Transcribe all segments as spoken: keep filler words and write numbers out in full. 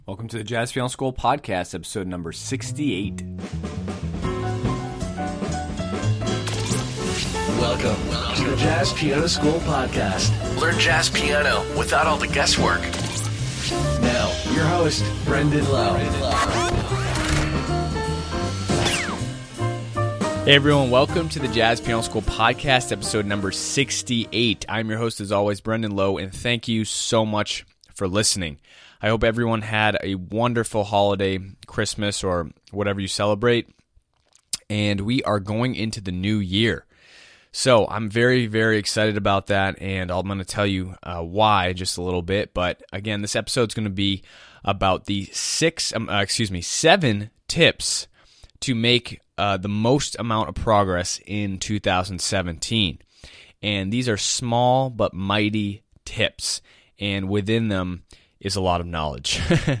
Welcome to the Jazz Piano School Podcast, episode number sixty-eight. Welcome, Welcome to the Jazz Piano School Podcast. Learn jazz piano without all the guesswork. Now, your host, Brendan Lowe. Hey everyone, welcome to the Jazz Piano School Podcast, episode number sixty-eight. I'm your host, as always, Brendan Lowe, and thank you so much for listening. I hope everyone had a wonderful holiday, Christmas, or whatever you celebrate, and we are going into the new year. So I'm very, very excited about that, and I'm going to tell you uh, why just a little bit. But again, this episode is going to be about the six, um, uh, excuse me, seven tips to make uh, the most amount of progress in two thousand seventeen. And these are small but mighty tips, and within them is a lot of knowledge.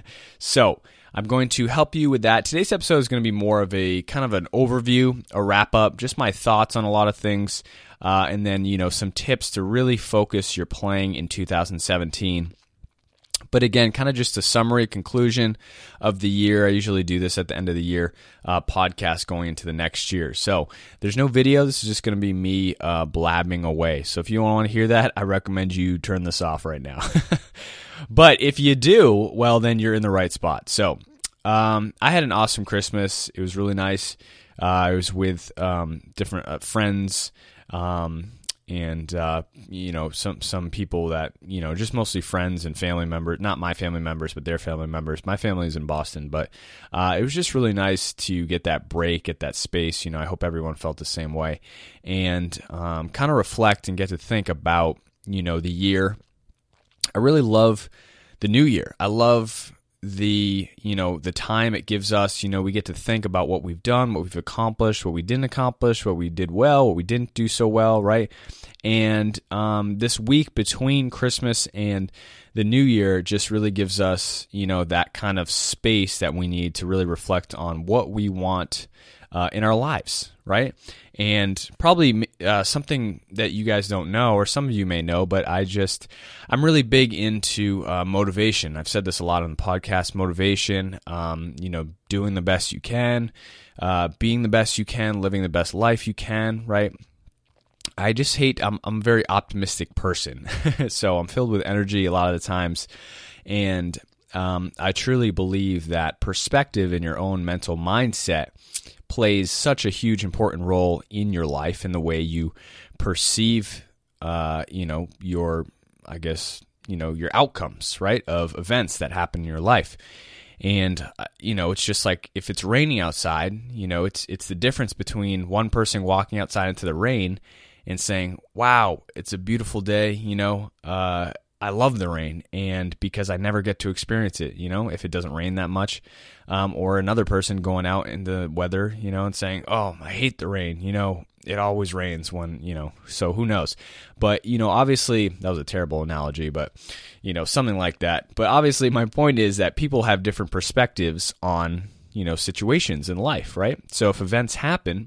So I'm going to help you with that. Today's episode is going to be more of a kind of an overview, a wrap up, just my thoughts on a lot of things, uh, and then, you know, some tips to really focus your playing in two thousand seventeen. But again, kind of just a summary, conclusion of the year. I usually do this at the end of the year uh, podcast going into the next year. So there's no video. This is just going to be me uh, blabbing away. So if you want to hear that, I recommend you turn this off right now. But if you do, well, then you're in the right spot. So um, I had an awesome Christmas. It was really nice. Uh, I was with um, different uh, friends um, and, uh, you know, some some people that, you know, just mostly friends and family members. Not my family members, but their family members. My family is in Boston. But uh, it was just really nice to get that break, get that space. You know, I hope everyone felt the same way. And um, kind of reflect and get to think about, you know, the year. I really love the new year. I love the, you know, the time it gives us. You know, we get to think about what we've done, what we've accomplished, what we didn't accomplish, what we did well, what we didn't do so well, right? And um, this week between Christmas and the new year just really gives us, you know, that kind of space that we need to really reflect on what we want uh, in our lives, right? And probably uh, something that you guys don't know, or some of you may know, but I just, I'm really big into uh, motivation. I've said this a lot on the podcast, motivation, um, you know, doing the best you can, uh, being the best you can, living the best life you can, right? I just hate, I'm, I'm a very optimistic person. So I'm filled with energy a lot of the times. And um, I truly believe that perspective in your own mental mindset plays such a huge important role in your life, in the way you perceive, uh, you know, your, I guess, you know, your outcomes, right, of events that happen in your life. And, uh, you know, it's just like if it's raining outside, you know, it's it's the difference between one person walking outside into the rain and saying, wow, it's a beautiful day, you know, uh, I love the rain, and because I never get to experience it, you know, if it doesn't rain that much, um, or another person going out in the weather, you know, and saying, oh, I hate the rain, you know, it always rains when, you know, so who knows? But, you know, obviously, that was a terrible analogy, but, you know, something like that. But obviously, my point is that people have different perspectives on, you know, situations in life, right? So if events happen,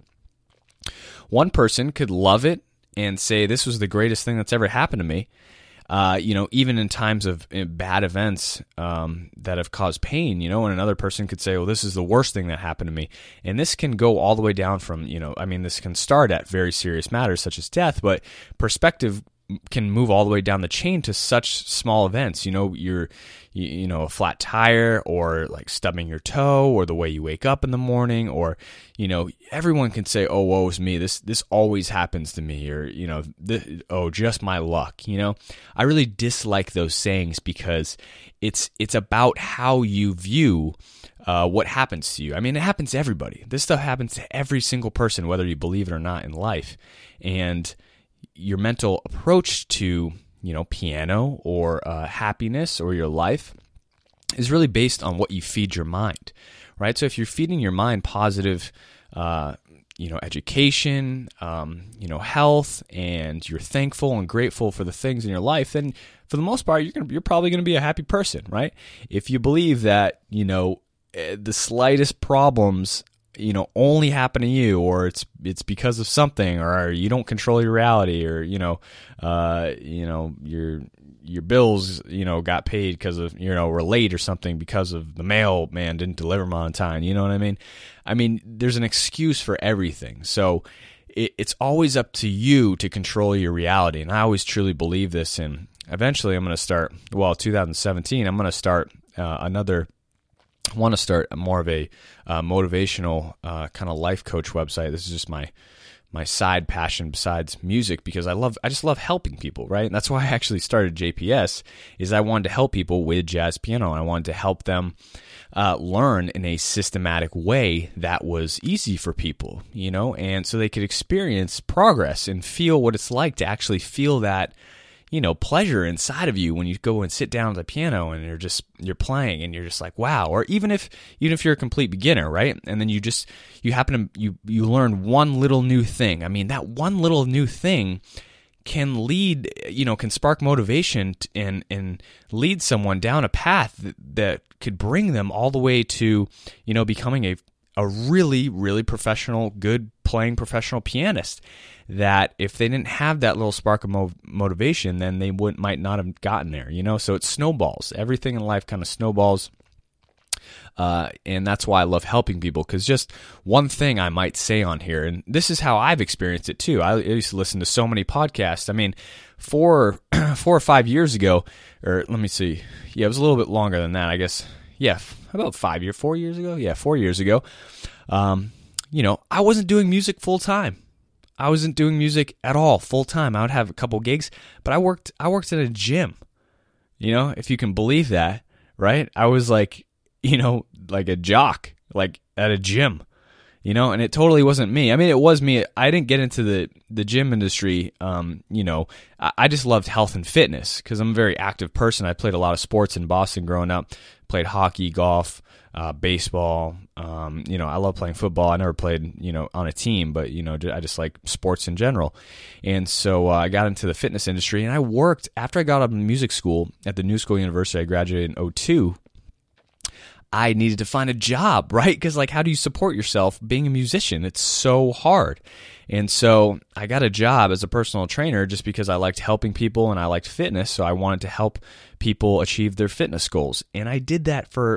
one person could love it and say, this was the greatest thing that's ever happened to me. Uh, you know, even in times of bad events um, that have caused pain, you know, and another person could say, well, this is the worst thing that happened to me. And this can go all the way down from, you know, I mean, this can start at very serious matters such as death, but perspective can move all the way down the chain to such small events. You know, you're, you, you know, a flat tire, or like stubbing your toe, or the way you wake up in the morning, or, you know, everyone can say, oh, woe is me. This, this always happens to me, or, you know, this, oh, just my luck. You know, I really dislike those sayings because it's, it's about how you view uh, what happens to you. I mean, it happens to everybody. This stuff happens to every single person, whether you believe it or not, in life. And your mental approach to, you know, piano or uh, happiness or your life is really based on what you feed your mind, right? So if you're feeding your mind positive, uh, you know, education, um, you know, health, and you're thankful and grateful for the things in your life, then for the most part, you're gonna, you're probably going to be a happy person, right? If you believe that, you know, the slightest problems, you know, only happen to you, or it's it's because of something, or you don't control your reality, or you know, uh, you know, you're your bills, you know, got paid because of, you know, were late or something because of the mailman didn't deliver them on time. You know what I mean? I mean, there's an excuse for everything. So it, it's always up to you to control your reality. And I always truly believe this. And eventually I'm going to start, well, two thousand seventeen, I'm going to start uh, another I want to start more of a uh, motivational uh, kind of life coach website. This is just my my side passion besides music, because I love I just love helping people, right? And that's why I actually started J P S, is I wanted to help people with jazz piano, and I wanted to help them uh, learn in a systematic way that was easy for people, you know, and so they could experience progress and feel what it's like to actually feel that, you know, pleasure inside of you when you go and sit down at the piano and you're just, you're playing and you're just like, wow. Or even if, even if you're a complete beginner, right? And then you just, you happen to, you, you learn one little new thing. I mean, that one little new thing can lead, you know, can spark motivation and, and lead someone down a path that, that could bring them all the way to, you know, becoming a, a really, really professional, good playing professional pianist. That if they didn't have that little spark of mo- motivation, then they would might not have gotten there, you know? So it snowballs. Everything in life kind of snowballs. Uh, and that's why I love helping people, because just one thing I might say on here, and this is how I've experienced it too. I used to listen to so many podcasts. I mean, four, four or five years ago, or let me see. Yeah, it was a little bit longer than that, I guess. Yeah, about five years, four years ago. Yeah, four years ago. Um, you know, I wasn't doing music full time. I wasn't doing music at all full time. I would have a couple gigs, but I worked I worked at a gym. You know, if you can believe that, right? I was like, you know, like a jock, like at a gym. You know, and it totally wasn't me. I mean, it was me. I didn't get into the, the gym industry, um, you know, I, I just loved health and fitness because I'm a very active person. I played a lot of sports in Boston growing up, played hockey, golf, Uh, baseball, um, you know, I love playing football. I never played, you know, on a team, but, you know, I just like sports in general. And so uh, I got into the fitness industry, and I worked, after I got out of music school at the New School University, I graduated in oh two, I needed to find a job, right? Because, like, how do you support yourself being a musician? It's so hard. And so I got a job as a personal trainer just because I liked helping people and I liked fitness, so I wanted to help people achieve their fitness goals. And I did that for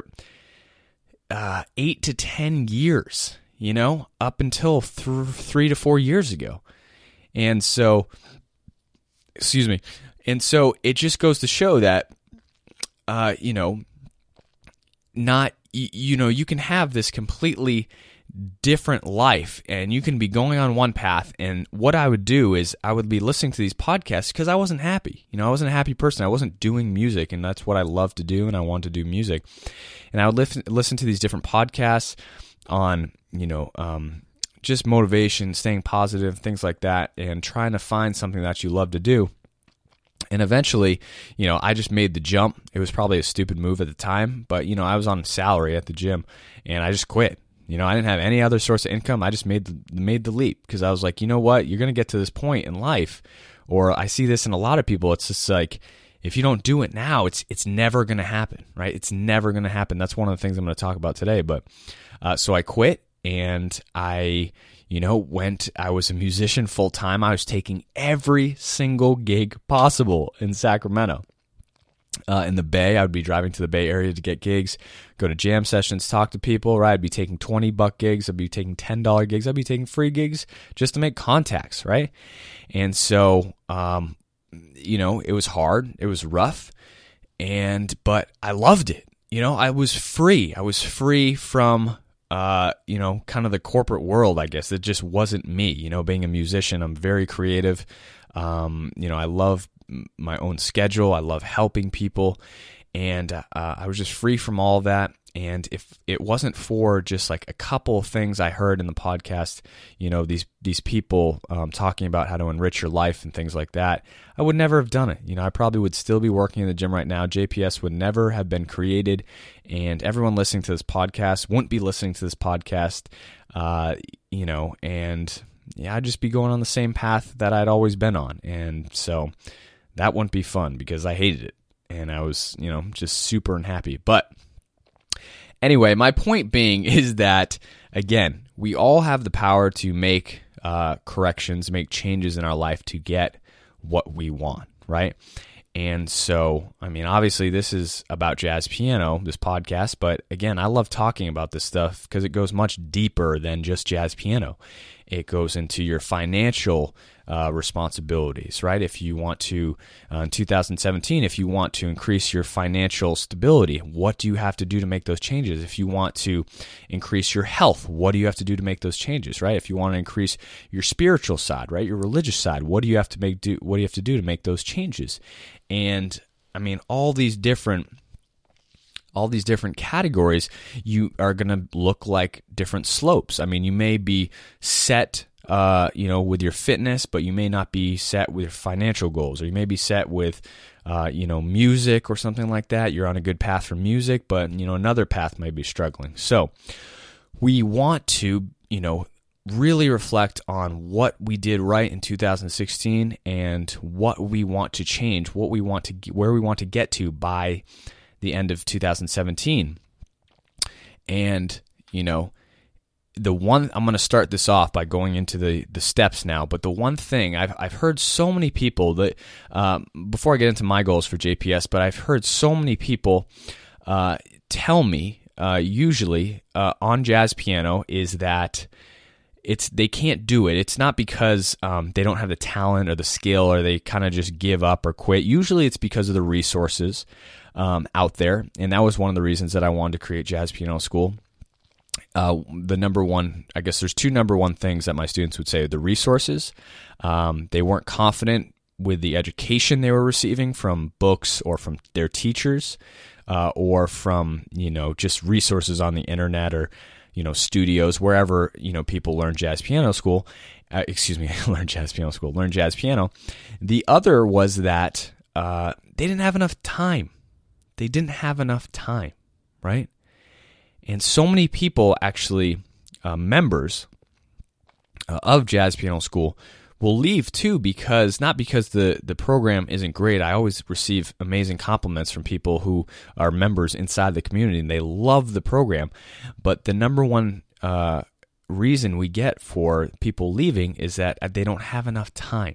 Uh, eight to ten years, you know, up until th- three to four years ago. And so, excuse me. And so it just goes to show that, uh, you know, not, y- you know, you can have this completely different life and you can be going on one path. And what I would do is I would be listening to these podcasts because I wasn't happy. You know, I wasn't a happy person. I wasn't doing music, and that's what I love to do, and I want to do music. And I would listen, listen to these different podcasts on, you know, um, just motivation, staying positive, things like that, and trying to find something that you love to do. And eventually, you know, I just made the jump. It was probably a stupid move at the time, but, you know, I was on salary at the gym, and I just quit. You know, I didn't have any other source of income. I just made the, made the leap because I was like, you know what? You're going to get to this point in life, or I see this in a lot of people. It's just like, if you don't do it now, it's it's never going to happen, right? It's never going to happen. That's one of the things I'm going to talk about today. But uh, so I quit, and I, you know, went, I was a musician full time. I was taking every single gig possible in Sacramento. Uh, in the Bay, I would be driving to the Bay Area to get gigs, go to jam sessions, talk to people, right? I'd be taking twenty buck gigs. I'd be taking ten dollar gigs. I'd be taking free gigs just to make contacts, right? And so, um, you know, it was hard. It was rough. And, but I loved it. You know, I was free. I was free from, uh, you know, kind of the corporate world, I guess. It just wasn't me. You know, being a musician, I'm very creative. Um, you know, I love my own schedule. I love helping people, and uh, I was just free from all of that. And if it wasn't for just like a couple of things I heard in the podcast, you know, these these people um, talking about how to enrich your life and things like that, I would never have done it. You know, I probably would still be working in the gym right now. J P S would never have been created, and everyone listening to this podcast wouldn't be listening to this podcast, uh, you know, and yeah, I'd just be going on the same path that I'd always been on. And so that wouldn't be fun because I hated it, and I was, you know, just super unhappy. But anyway, my point being is that, again, we all have the power to make uh, corrections, make changes in our life to get what we want, right? And so, I mean, obviously this is about jazz piano, this podcast, but again, I love talking about this stuff because it goes much deeper than just jazz piano. It goes into your financial uh, responsibilities, right? If you want to, uh, in two thousand seventeen, if you want to increase your financial stability, what do you have to do to make those changes? If you want to increase your health, what do you have to do to make those changes, right? If you want to increase your spiritual side, right, your religious side, what do you have to make do? What do you have to do to make those changes? And I mean, all these different all these different categories, you are going to look like different slopes. I mean, you may be set, uh, you know, with your fitness, but you may not be set with your financial goals, or you may be set with, uh, you know, music or something like that. You're on a good path for music, but, you know, another path may be struggling. So we want to, you know, really reflect on what we did right in two thousand sixteen and what we want to change, what we want to, where we want to get to by the end of two thousand seventeen. And, you know, the one, I'm going to start this off by going into the, the steps now, but the one thing, I've I've heard so many people that, um, before I get into my goals for J P S, but I've heard so many people uh, tell me, uh, usually uh, on jazz piano, is that it's they can't do it. It's not because um, they don't have the talent or the skill, or they kind of just give up or quit. Usually it's because of the resources Um, out there, and that was one of the reasons that I wanted to create Jazz Piano School. Uh, the number one, I guess there's two number one things that my students would say: the resources. Um, they weren't confident with the education they were receiving from books or from their teachers, uh, or from, you know, just resources on the internet, or, you know, studios, wherever, you know, people learn jazz piano school. Uh, excuse me, learn jazz piano school, learn jazz piano. The other was that uh, they didn't have enough time. They didn't have enough time, right? And so many people, actually, uh, members uh, of Jazz Piano School, will leave too, because, not because the, the program isn't great. I always receive amazing compliments from people who are members inside the community, and they love the program. But the number one uh, reason we get for people leaving is that they don't have enough time.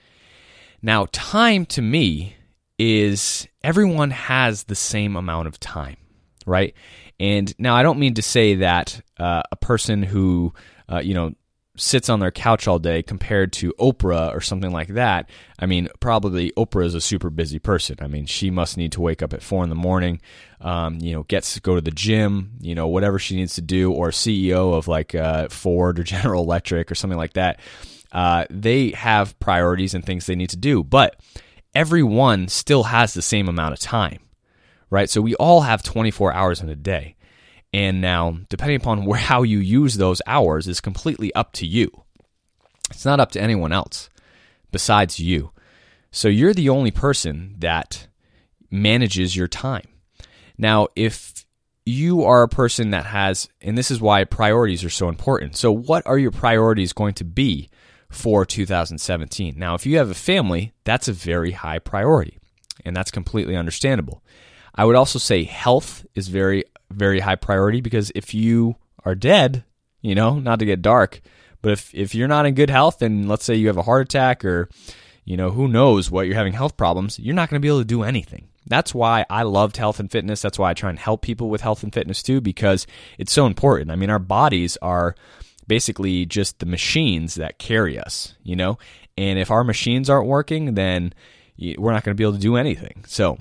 Now, time to me is everyone has the same amount of time, right? And now I don't mean to say that uh, a person who, uh, you know, sits on their couch all day compared to Oprah or something like that. I mean, probably Oprah is a super busy person. I mean, she must need to wake up at four in the morning, um, you know, gets to go to the gym, you know, whatever she needs to do, or C E O of like uh, Ford or General Electric or something like that. Uh, they have priorities and things they need to do, but everyone still has the same amount of time, right? So we all have twenty-four hours in a day. And now, depending upon where, how you use those hours is completely up to you. It's not up to anyone else besides you. So you're the only person that manages your time. Now, if you are a person that has, and this is why priorities are so important. So what are your priorities going to be for two thousand seventeen? Now, if you have a family, that's a very high priority, and that's completely understandable. I would also say health is very, very high priority, because if you are dead, you know, not to get dark, but if, if you're not in good health, and let's say you have a heart attack, or, you know, who knows what, you're having health problems, you're not going to be able to do anything. That's why I loved health and fitness. That's why I try and help people with health and fitness too, because it's so important. I mean, our bodies are basically just the machines that carry us, you know? And if our machines aren't working, then we're not going to be able to do anything. So,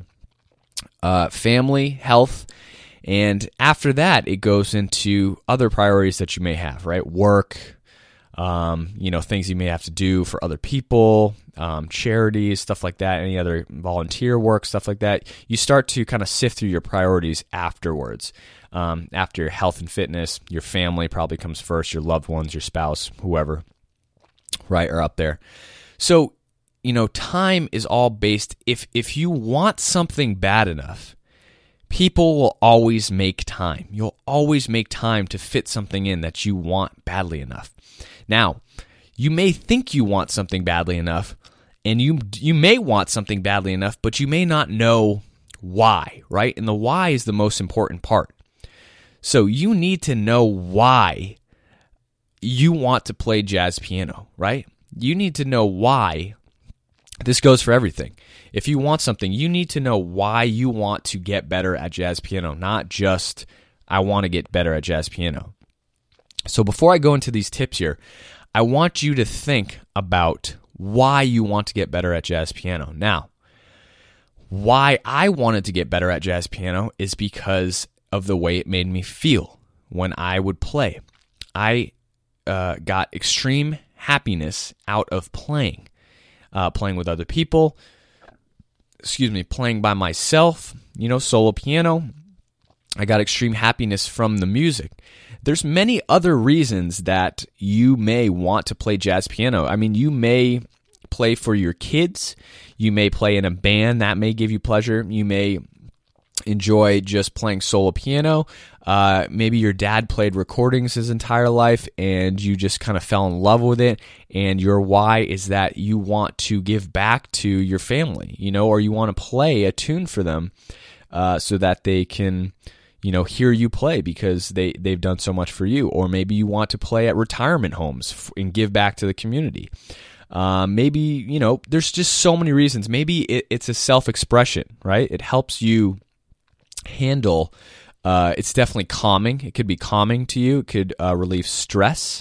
uh, family, health, and after that, it goes into other priorities that you may have, right? Work, um, you know, things you may have to do for other people, um, charities, stuff like that, any other volunteer work, stuff like that. You start to kind of sift through your priorities afterwards. Um, after your health and fitness, your family probably comes first, your loved ones, your spouse, whoever, right, are up there. So, you know, time is all based, if if you want something bad enough, people will always make time. You'll always make time to fit something in that you want badly enough. Now, you may think you want something badly enough, and you you may want something badly enough, but you may not know why, right? And the why is the most important part. So you need to know why you want to play jazz piano, right? You need to know why this goes for everything. If you want something, you need to know why you want to get better at jazz piano, not just, I want to get better at jazz piano. So before I go into these tips here, I want you to think about why you want to get better at jazz piano. Now, why I wanted to get better at jazz piano is because of the way it made me feel when I would play. I uh, got extreme happiness out of playing. Uh, playing with other people, excuse me, playing by myself, you know, solo piano. I got extreme happiness from the music. There's many other reasons that you may want to play jazz piano. I mean, you may play for your kids. You may play in a band. That may give you pleasure. You may enjoy just playing solo piano. Uh, maybe your dad played recordings his entire life and you just kind of fell in love with it, and your why is that you want to give back to your family, you know, or you want to play a tune for them uh, so that they can, you know, hear you play because they, they've done so much for you. Or maybe you want to play at retirement homes and give back to the community. Uh, maybe, you know, there's just so many reasons. Maybe it, it's a self-expression, right? It helps you handle, uh, it's definitely calming. It could be calming to you. It could uh, relieve stress.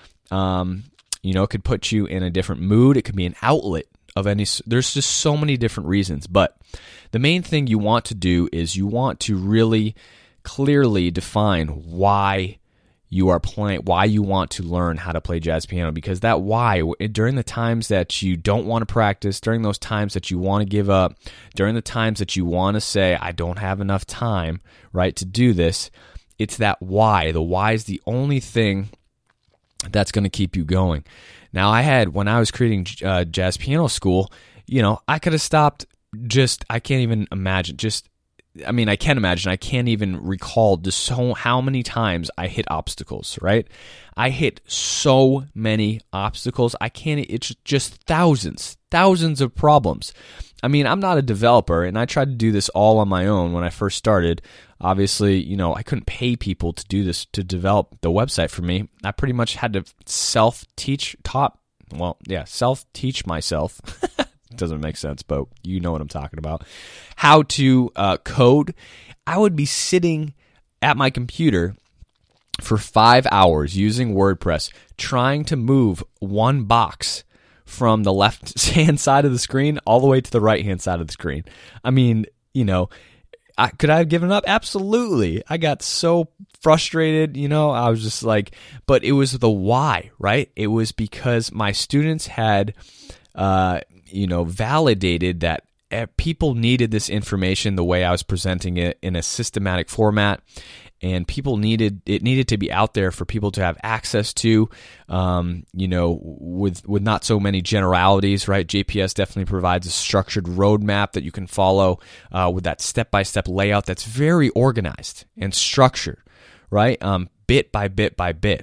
Um, you know, it could put you in a different mood. It could be an outlet of any, there's just so many different reasons. But the main thing you want to do is you want to really clearly define why you are playing, why you want to learn how to play jazz piano, because that why, during the times that you don't want to practice, during those times that you want to give up, during the times that you want to say, I don't have enough time, right, to do this, it's that why. The why is the only thing that's going to keep you going. Now, I had, when I was creating uh, Jazz Piano School, you know, I could have stopped just, I can't even imagine, just I mean, I can imagine, I can't even recall just so how many times I hit obstacles, right? I hit so many obstacles. I can't, it's just thousands, thousands of problems. I mean, I'm not a developer, and I tried to do this all on my own when I first started. Obviously, you know, I couldn't pay people to do this, to develop the website for me. I pretty much had to self-teach, taught, well, yeah, self-teach myself. Doesn't make sense, but you know what I'm talking about. How to uh, code. I would be sitting at my computer for five hours using WordPress, trying to move one box from the left-hand side of the screen all the way to the right-hand side of the screen. I mean, you know, I, could I have given up? Absolutely. I got so frustrated, you know, I was just like, but it was the why, right? It was because my students had, uh, you know, validated that people needed this information the way I was presenting it in a systematic format, and people needed it needed to be out there for people to have access to, um, you know, with with not so many generalities, right? J P S definitely provides a structured roadmap that you can follow uh, with that step-by-step layout that's very organized and structured, right? Um, bit by bit by bit.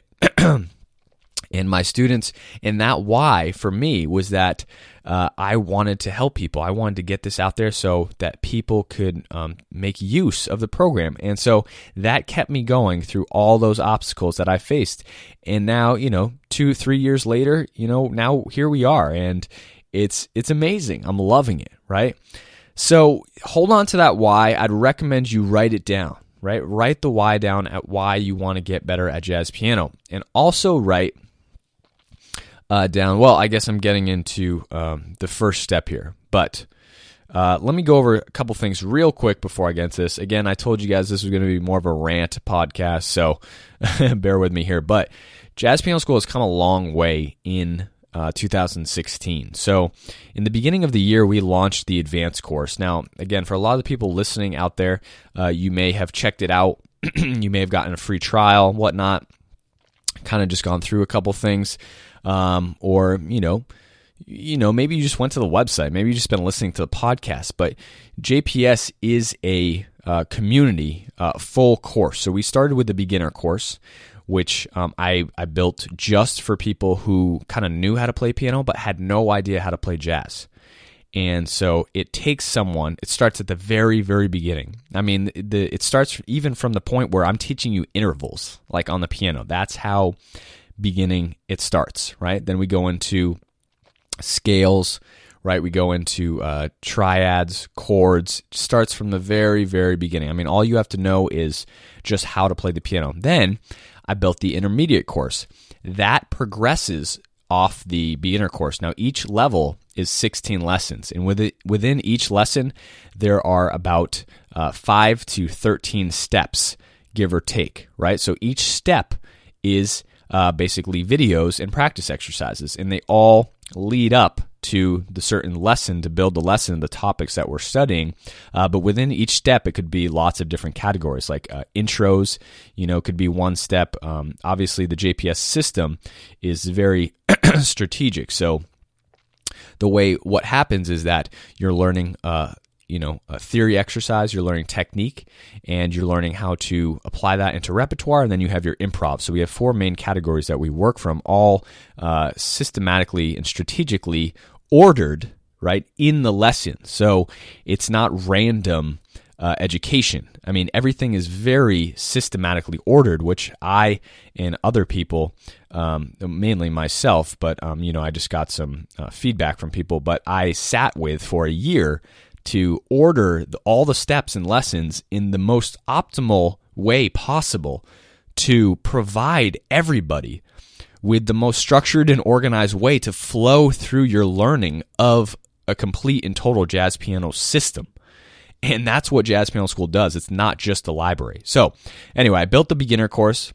And my students, and that why for me was that uh, I wanted to help people. I wanted to get this out there so that people could um, make use of the program. And so that kept me going through all those obstacles that I faced. And now, you know, two, three years later, you know, now here we are. And it's it's amazing. I'm loving it, right? So hold on to that why. I'd recommend you write it down, right? Write the why down at why you want to get better at jazz piano. And also write Uh, down. Well, I guess I'm getting into um, the first step here, but uh, let me go over a couple things real quick before I get into this. Again, I told you guys this was going to be more of a rant podcast, so bear with me here. But Jazz Piano School has come a long way in uh, two thousand sixteen. So in the beginning of the year, we launched the advanced course. Now, again, for a lot of the people listening out there, uh, you may have checked it out. You may have gotten a free trial, whatnot, kind of just gone through a couple things. Um, or, you know, you know, maybe you just went to the website. Maybe you just been listening to the podcast. But J P S is a uh, community uh, full course. So we started with the beginner course, which um, I, I built just for people who kind of knew how to play piano but had no idea how to play jazz. And so it takes someone, it starts at the very, very beginning. I mean, the, it starts even from the point where I'm teaching you intervals, like on the piano. That's how beginning it starts, right? Then we go into scales, right? We go into uh, triads, chords, starts from the very, very beginning. I mean, all you have to know is just how to play the piano. Then I built the intermediate course. That progresses off the beginner course. Now, each level is sixteen lessons, and within each lesson, there are about uh, five to thirteen steps, give or take, right? So each step is uh, basically videos and practice exercises, and they all lead up to the certain lesson to build the lesson, the topics that we're studying. Uh, but within each step, it could be lots of different categories, like uh, intros, you know, could be one step. Um, obviously, the J P S system is very strategic. So the way what happens is that you're learning, uh, you know, a theory exercise, you're learning technique, and you're learning how to apply that into repertoire, and then you have your improv. So we have four main categories that we work from, all uh, systematically and strategically ordered, right, in the lesson. So it's not random uh, education. I mean, everything is very systematically ordered, which I and other people, um, mainly myself, but, um, you know, I just got some uh, feedback from people, but I sat with for a year to order the, all the steps and lessons in the most optimal way possible to provide everybody with the most structured and organized way to flow through your learning of a complete and total jazz piano system. And that's what Jazz Piano School does. It's not just a library. So anyway, I built the beginner course.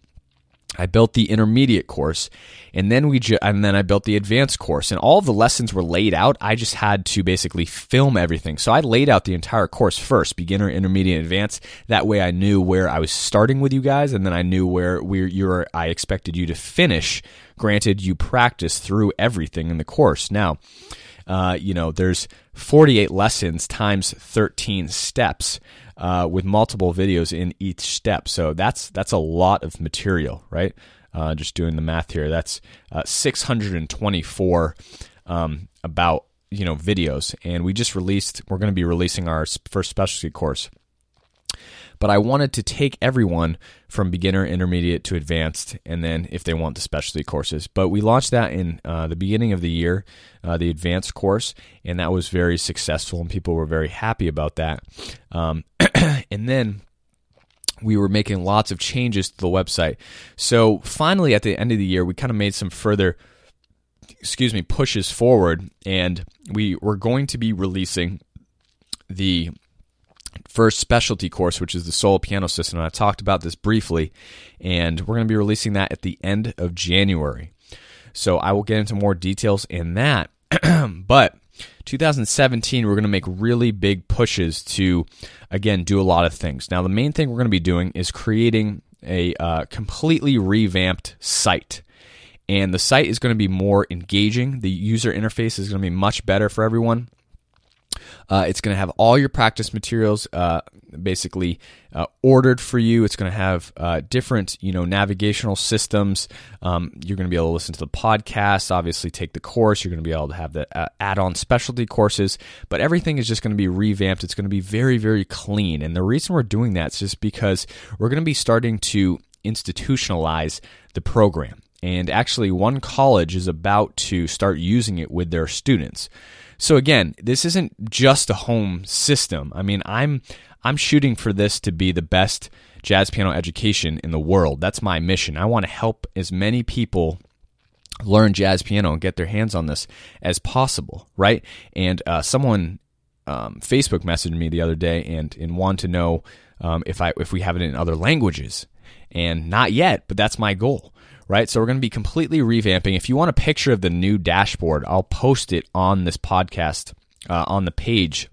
I built the intermediate course, and then we ju- and then I built the advanced course, and all of the lessons were laid out. I just had to basically film everything. So I laid out the entire course first, beginner, intermediate, advanced. That way I knew where I was starting with you guys, and then I knew where we you were, I expected you to finish. Granted, you practice through everything in the course. Now, uh, you know, there's forty-eight lessons times thirteen steps. Uh, with multiple videos in each step. So that's that's a lot of material, right? Uh, just doing the math here. That's uh, six hundred twenty-four um, about, you know, videos. And we just released, we're going to be releasing our first specialty course. But I wanted to take everyone from beginner, intermediate to advanced, and then if they want the specialty courses. But we launched that in uh, the beginning of the year, uh, the advanced course, and that was very successful, and people were very happy about that. Um, and then we were making lots of changes to the website. So finally, at the end of the year, we kind of made some further, excuse me, pushes forward, and we were going to be releasing the first specialty course, which is the solo piano system. And I talked about this briefly, and we're going to be releasing that at the end of January. So I will get into more details in that. But two thousand seventeen, we're going to make really big pushes to, again, do a lot of things. Now, the main thing we're going to be doing is creating a uh, completely revamped site. And the site is going to be more engaging. The user interface is going to be much better for everyone. Uh, it's going to have all your practice materials uh, basically uh, ordered for you. It's going to have uh, different, you know, navigational systems. Um, you're going to be able to listen to the podcast, obviously take the course. You're going to be able to have the uh, add-on specialty courses, but everything is just going to be revamped. It's going to be very, very clean. And the reason we're doing that is just because we're going to be starting to institutionalize the program. And actually, one college is about to start using it with their students. So again, this isn't just a home system. I mean, I'm I'm shooting for this to be the best jazz piano education in the world. That's my mission. I want to help as many people learn jazz piano and get their hands on this as possible, right? And uh, someone um, Facebook messaged me the other day and, and wanted to know um, if I if we have it in other languages. And not yet, but that's my goal. Right, so we're going to be completely revamping. If you want a picture of the new dashboard, I'll post it on this podcast uh, on the page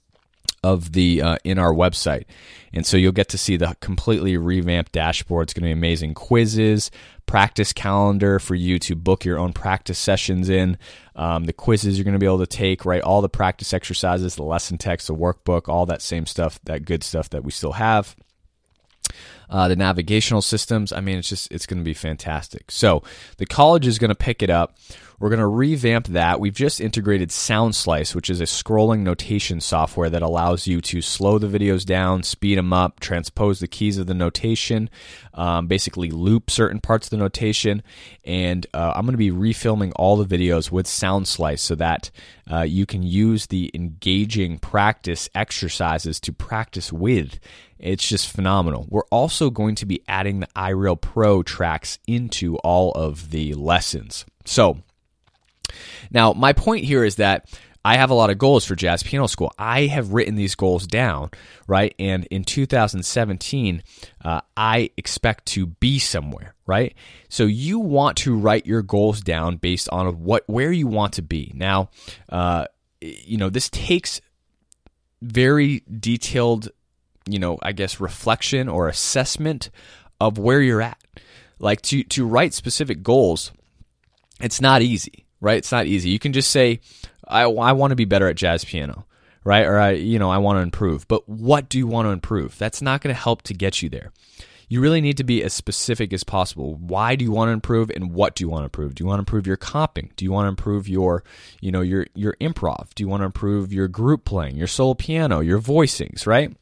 of the uh, in our website, and so you'll get to see the completely revamped dashboard. It's going to be amazing. Quizzes, practice calendar for you to book your own practice sessions in. Um, the quizzes you're going to be able to take, right? All the practice exercises, the lesson text, the workbook, all that same stuff, that good stuff that we still have. uh, the navigational systems. I mean, it's just, it's going to be fantastic. So the college is going to pick it up. We're going to revamp that. We've just integrated SoundSlice, which is a scrolling notation software that allows you to slow the videos down, speed them up, transpose the keys of the notation, um, basically loop certain parts of the notation. And uh, I'm going to be refilming all the videos with SoundSlice so that uh, you can use the engaging practice exercises to practice with. It's just phenomenal. We're also going to be adding the iReal Pro tracks into all of the lessons. So, now, my point here is that I have a lot of goals for Jazz Piano School. I have written these goals down, right? And in two thousand seventeen, uh, I expect to be somewhere, right? So you want to write your goals down based on what where you want to be. Now, uh, you know, this takes very detailed, you know, I guess reflection or assessment of where you're at. Like to to write specific goals, it's not easy. Right? It's not easy. You can just say, I, I want to be better at jazz piano, right? Or, I, you know, I want to improve. But what do you want to improve? That's not going to help to get you there. You really need to be as specific as possible. Why do you want to improve and what do you want to improve? Do you want to improve your comping? Do you want to improve your, you know, your, your improv? Do you want to improve your group playing, your solo piano, your voicings, right?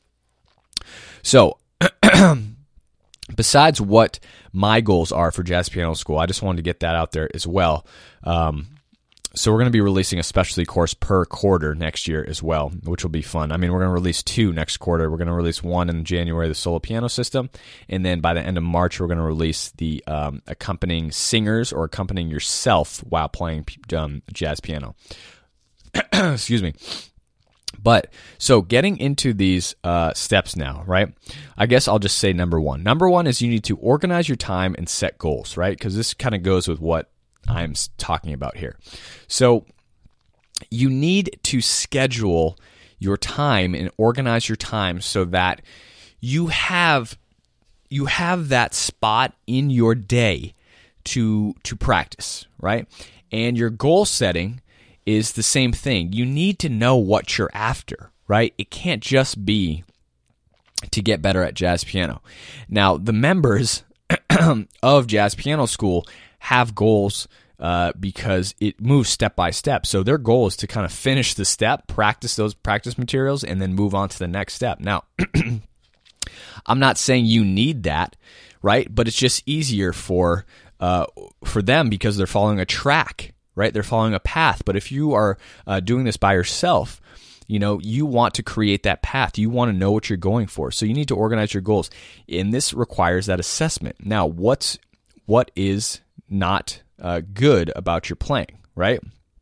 So, besides what my goals are for Jazz Piano School, I just wanted to get that out there as well. Um, so we're going to be releasing a specialty course per quarter next year as well, which will be fun. I mean, we're going to release two next quarter. We're going to release one in January, the solo piano system, and then by the end of March, we're going to release the um, accompanying singers or accompanying yourself while playing um, jazz piano. Excuse me. But, so getting into these uh, steps now, right? I guess I'll just say number one. Number one is you need to organize your time and set goals, right? Because this kind of goes with what I'm talking about here. So you need to schedule your time and organize your time so that you have you have that spot in your day to to practice, right? And your goal setting is the same thing. You need to know what you're after, right? It can't just be to get better at jazz piano. Now, the members of Jazz Piano School have goals uh, because it moves step by step. So their goal is to kind of finish the step, practice those practice materials, and then move on to the next step. Now, I'm not saying you need that, right? But it's just easier for uh, for them because they're following a track, right? They're following a path. But if you are uh, doing this by yourself, you know, you want to create that path. You want to know what you're going for. So you need to organize your goals. And this requires that assessment. Now, what's what is not uh, good about your playing, right?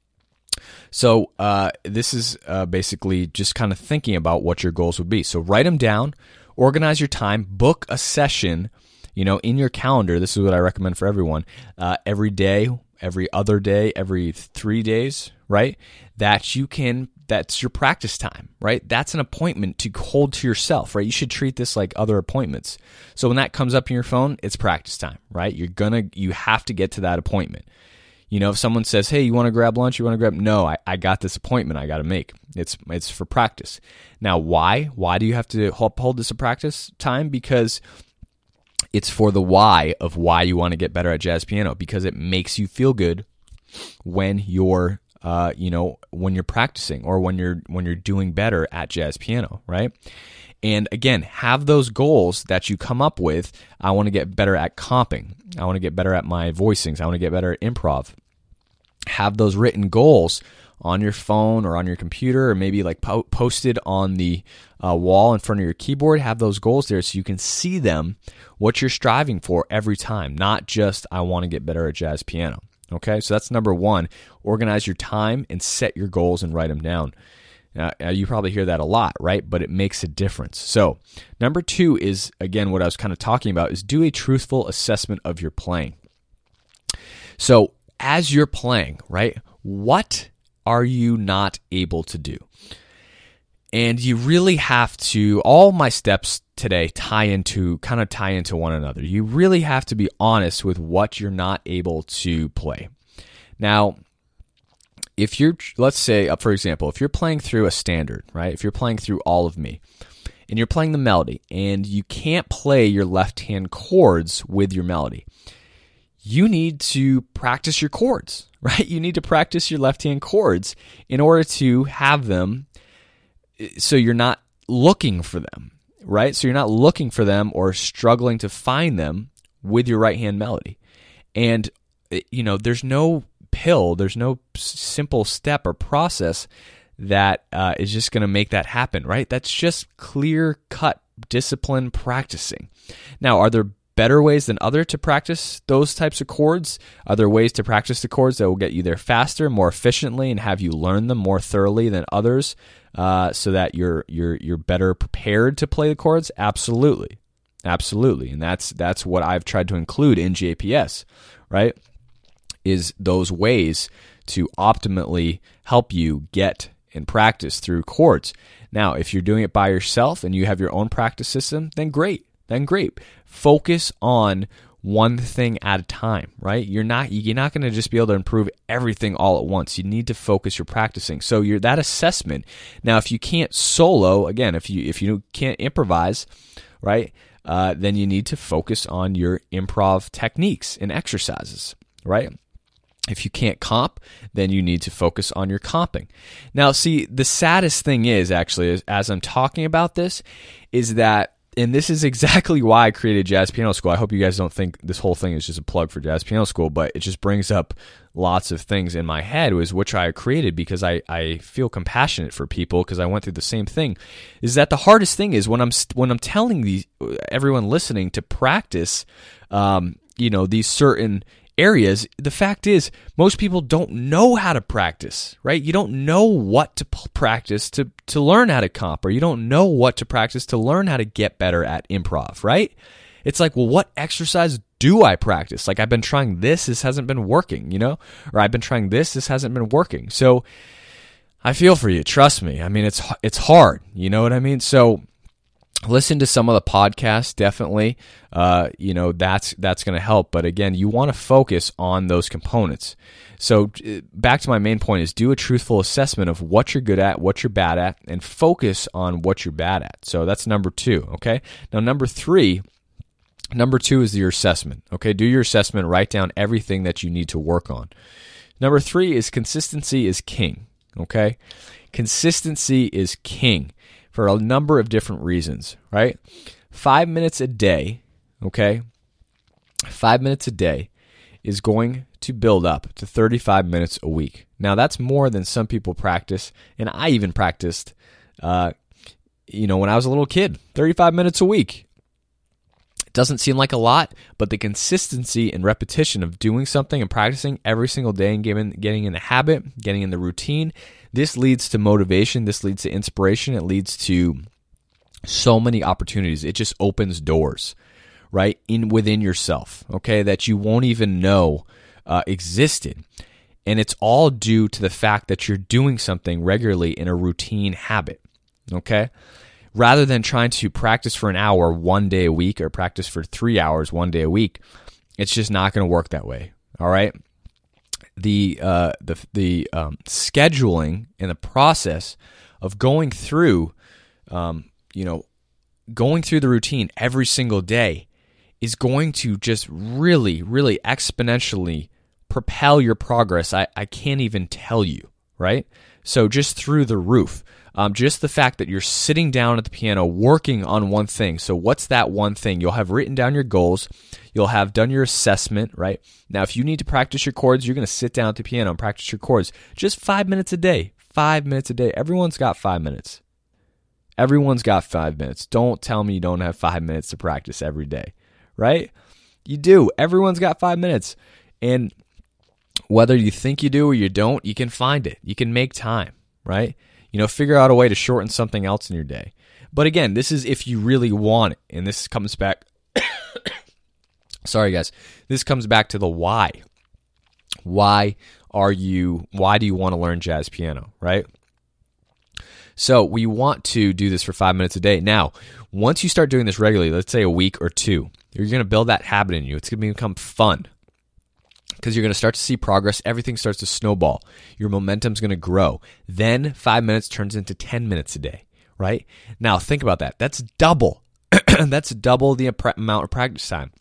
So uh, this is uh, basically just kind of thinking about what your goals would be. So write them down, organize your time, book a session, you know, in your calendar. This is what I recommend for everyone. Uh, every day, every other day, every three days, right? That you can, that's your practice time, right? That's an appointment to hold to yourself, right? You should treat this like other appointments. So when that comes up in your phone, it's practice time, right? You're gonna, you have to get to that appointment. You know, if someone says, hey, you want to grab lunch? You want to grab? No, I, I got this appointment I got to make. It's it's for practice. Now, why? Why do you have to hold this a practice time? Because it's for the why of why you want to get better at jazz piano, because it makes you feel good when you're, uh, you know, when you're practicing or when you're when you're doing better at jazz piano, right? And again, have those goals that you come up with. I want to get better at comping. I want to get better at my voicings. I want to get better at improv. Have those written goals on your phone or on your computer, or maybe like po- posted on the uh, wall in front of your keyboard. Have those goals there so you can see them, what you're striving for every time, not just I want to get better at jazz piano. Okay, so that's number one. Organize your time and set your goals and write them down. Uh, you probably hear that a lot, right? But it makes a difference. So number two is, again, what I was kind of talking about, is do a truthful assessment of your playing. So as you're playing, right, what are you not able to do? And you really have to, all my steps today tie into, kind of tie into one another. You really have to be honest with what you're not able to play. Now, if you're, let's say, for example, if you're playing through a standard, right? If you're playing through All of Me, and you're playing the melody, and you can't play your left-hand chords with your melody, you need to practice your chords, right? You need to practice your left-hand chords in order to have them so you're not looking for them, right? So you're not looking for them or struggling to find them with your right-hand melody. And, you know, there's no pill, there's no simple step or process that uh, is just going to make that happen, right? That's just clear-cut discipline practicing. Now, are there better ways than other to practice those types of chords? Are there ways to practice the chords that will get you there faster, more efficiently, and have you learn them more thoroughly than others, uh, so that you're you're you're better prepared to play the chords? Absolutely, absolutely, and that's that's what I've tried to include in J P S, right? Is those ways to optimally help you get and practice through chords. Now, if you're doing it by yourself and you have your own practice system, then great. Then great. Focus on one thing at a time, right? You're not you're not going to just be able to improve everything all at once. You need to focus your practicing. So you're that assessment. Now, if you can't solo, again, if you if you can't improvise, right, uh, then you need to focus on your improv techniques and exercises, right? If you can't comp, then you need to focus on your comping. Now, see, the saddest thing is actually, as, as I'm talking about this, is that, and this is exactly why I created Jazz Piano School. I hope you guys don't think this whole thing is just a plug for Jazz Piano School, but it just brings up lots of things in my head, was which I created because I, I feel compassionate for people because I went through the same thing. Is that the hardest thing is when I'm when I'm telling these everyone listening to practice, um, you know, these certain areas, the fact is most people don't know how to practice, right? You don't know what to p- practice to, to learn how to comp, or you don't know what to practice to learn how to get better at improv, right? It's like, well, what exercise do I practice? Like, I've been trying this, this hasn't been working, you know? Or I've been trying this, this hasn't been working. So I feel for you, trust me. I mean, it's it's hard, you know what I mean? So listen to some of the podcasts, definitely. Uh, you know, that's that's going to help. But again, you want to focus on those components. So back to my main point is do a truthful assessment of what you're good at, what you're bad at, and focus on what you're bad at. So that's number two, okay? Now, number three, number two is your assessment, okay? Do your assessment, write down everything that you need to work on. Number three is consistency is king, okay? Consistency is king. For a number of different reasons, right? Five minutes a day, okay? Five minutes a day is going to build up to thirty-five minutes a week. Now, that's more than some people practice, and I even practiced, uh, you know, when I was a little kid, thirty-five minutes a week. It doesn't seem like a lot, but the consistency and repetition of doing something and practicing every single day and getting, getting in the habit, getting in the routine, this leads to motivation, this leads to inspiration, it leads to so many opportunities. It just opens doors, right, in within yourself, okay, that you won't even know uh, existed. And it's all due to the fact that you're doing something regularly in a routine habit, okay? Rather than trying to practice for an hour one day a week or practice for three hours one day a week, it's just not going to work that way, all right? The uh, the the um, scheduling and the process of going through, um, you know, going through the routine every single day is going to just really, really exponentially propel your progress. I, I can't even tell you, right? So just through the roof. Um, just the fact that you're sitting down at the piano working on one thing. So what's that one thing? You'll have written down your goals. You'll have done your assessment, right? Now, if you need to practice your chords, you're going to sit down at the piano and practice your chords. Just five minutes a day. Five minutes a day. Everyone's got five minutes. Everyone's got five minutes. Don't tell me you don't have five minutes to practice every day, right? You do. Everyone's got five minutes. And whether you think you do or you don't, you can find it. You can make time, right? You know, figure out a way to shorten something else in your day. But again, this is if you really want it. And this comes back, sorry guys, this comes back to the why. Why are you, why do you want to learn jazz piano, right? So we want to do this for five minutes a day. Now, once you start doing this regularly, let's say a week or two, you're going to build that habit in you. It's going to become fun. Because you're going to start to see progress. Everything starts to snowball. Your momentum's going to grow. Then five minutes turns into ten minutes a day, right? Now, think about that. That's double. That's double the amount of practice time.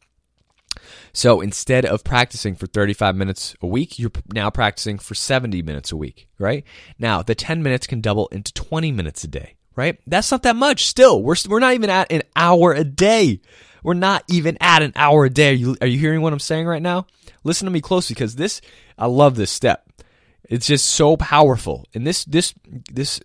So instead of practicing for thirty-five minutes a week, you're now practicing for seventy minutes a week, right? Now, the ten minutes can double into twenty minutes a day, right? That's not that much still. We're we're not even at an hour a day. We're not even at an hour a day. Are you, are you hearing what I'm saying right now? Listen to me closely, because this, I love this step. It's just so powerful. And this, this, this,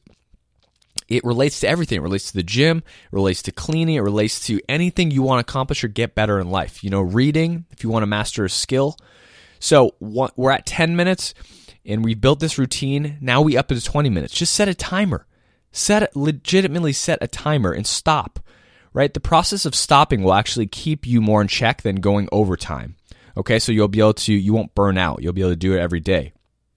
it relates to everything. It relates to the gym, it relates to cleaning, it relates to anything you want to accomplish or get better in life. You know, reading, if you want to master a skill. So what, we're at ten minutes, and we built this routine. Now we up it to twenty minutes. Just set a timer. Set a, legitimately set a timer and stop. Right? The process of stopping will actually keep you more in check than going overtime. Okay, so you'll be able to, you won't burn out. You'll be able to do it every day.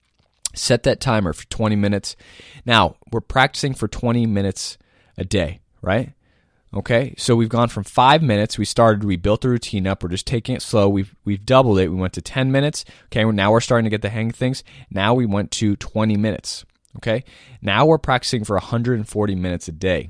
Set that timer for twenty minutes. Now, we're practicing for twenty minutes a day, right? Okay, so we've gone from five minutes. We started, we built the routine up. We're just taking it slow. We've we've doubled it. We went to ten minutes. Okay, now we're starting to get the hang of things. Now we went to twenty minutes. Okay, now we're practicing for one hundred forty minutes a day.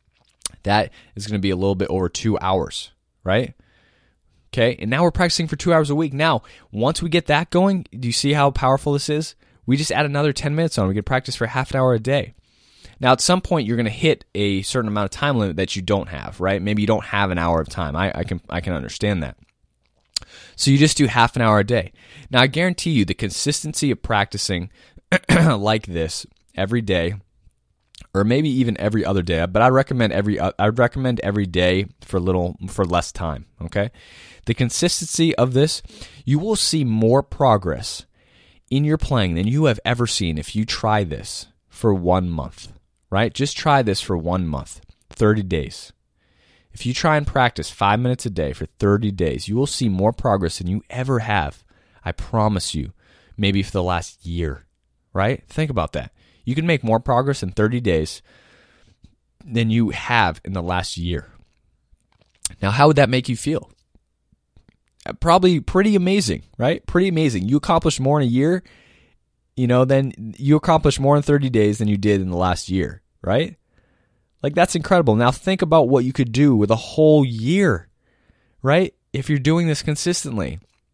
That is going to be a little bit over two hours, right? Okay, and now we're practicing for two hours a week. Now, once we get that going, do you see how powerful this is? We just add another ten minutes on. We can practice for half an hour a day. Now, at some point, you're going to hit a certain amount of time limit that you don't have, right? Maybe you don't have an hour of time. I, I can I can understand that. So you just do half an hour a day. Now, I guarantee you the consistency of practicing like this every day, or maybe even every other day, but I recommend every I recommend every day for little for less time, okay? The consistency of this, you will see more progress in your playing than you have ever seen if you try this for one month, right? Just try this for one month, thirty days. If you try and practice five minutes a day for thirty days, you will see more progress than you ever have, I promise you, maybe for the last year, right? Think about that. You can make more progress in thirty days than you have in the last year. Now, how would that make you feel? Probably pretty amazing, right? Pretty amazing. You accomplish more in a year, you know, than you accomplish more in thirty days than you did in the last year, right? Like, that's incredible. Now, think about what you could do with a whole year, right? If you're doing this consistently.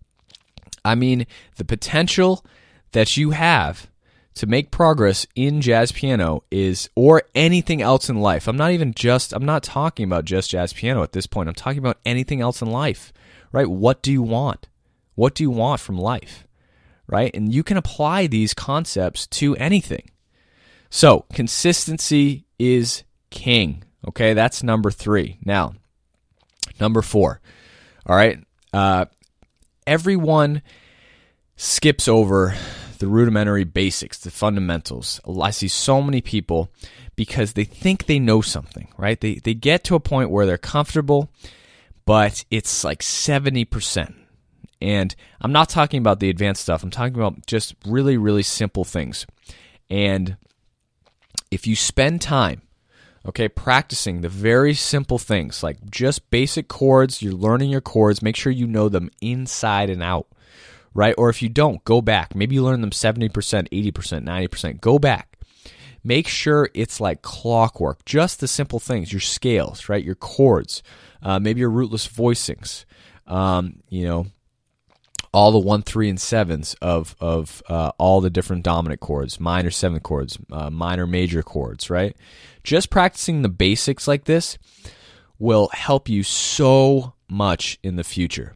I mean, the potential that you have to make progress in jazz piano is, or anything else in life. I'm not even just, I'm not talking about just jazz piano at this point. I'm talking about anything else in life, right? What do you want? What do you want from life, right? And you can apply these concepts to anything. So consistency is king, okay? That's number three. Now, number four, all right? Uh, everyone skips over the rudimentary basics, the fundamentals. I see so many people because they think they know something, right? They they get to a point where they're comfortable, but it's like seventy percent. And I'm not talking about the advanced stuff. I'm talking about just really, really simple things. And if you spend time, okay, practicing the very simple things, like just basic chords, you're learning your chords, make sure you know them inside and out. Right? Or if you don't, go back. Maybe you learn them seventy percent, eighty percent, ninety percent. Go back. Make sure it's like clockwork. Just the simple things, your scales, right? Your chords, uh, maybe your rootless voicings, um, you know, all the one, three, and sevens of of uh, all the different dominant chords, minor seventh chords, uh, minor major chords, right? Just practicing the basics like this will help you so much in the future.